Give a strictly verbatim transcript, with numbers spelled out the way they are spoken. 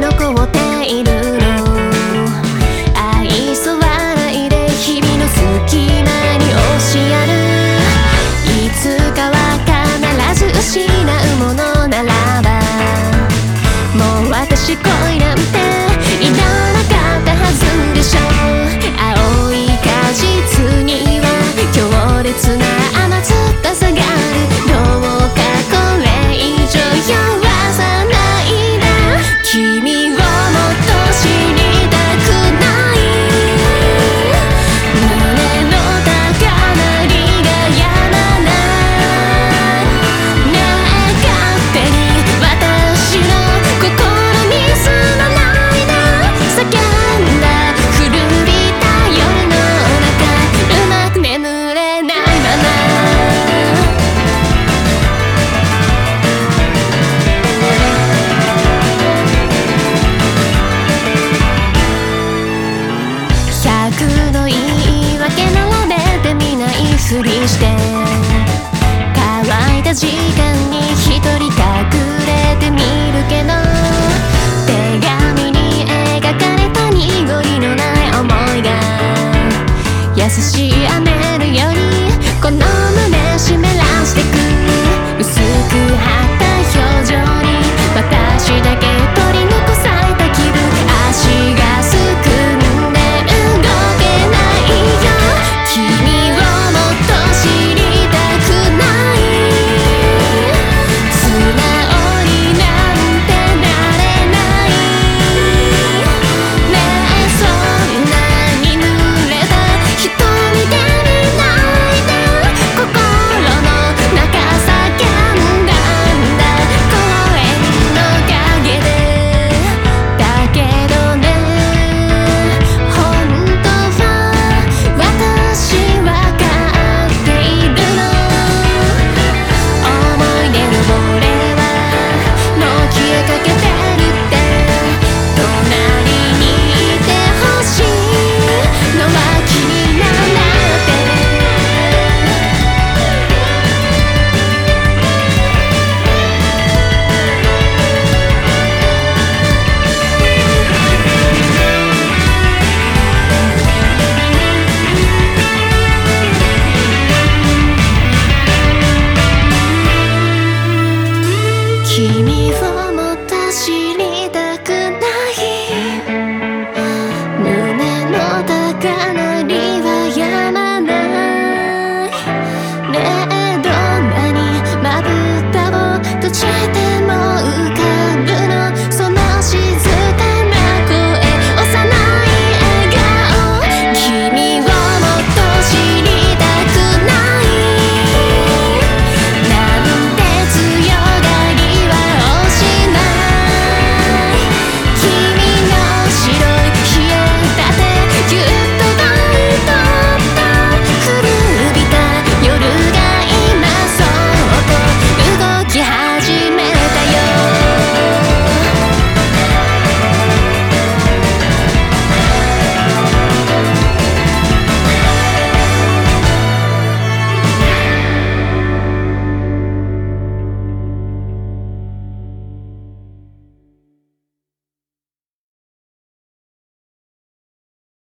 残っているの。愛想笑いで日々の隙間に押しやる。いつかは必ず失うものならば、もう私恋なんていらなかったはずでしょ。青い果実には強烈な甘酸っぱさがある。どうかこれ以上弱さないで。君をもっと知りたくない。胸の高鳴りが止まない。ねえ勝手に私の心に住まないで。叫んだ古びた夜の中、うまく眠れないまま。百の言い訳並べてみないふりして、乾いた時間に一人隠れてみるけど、手紙に描かれた濁りのない想いが優し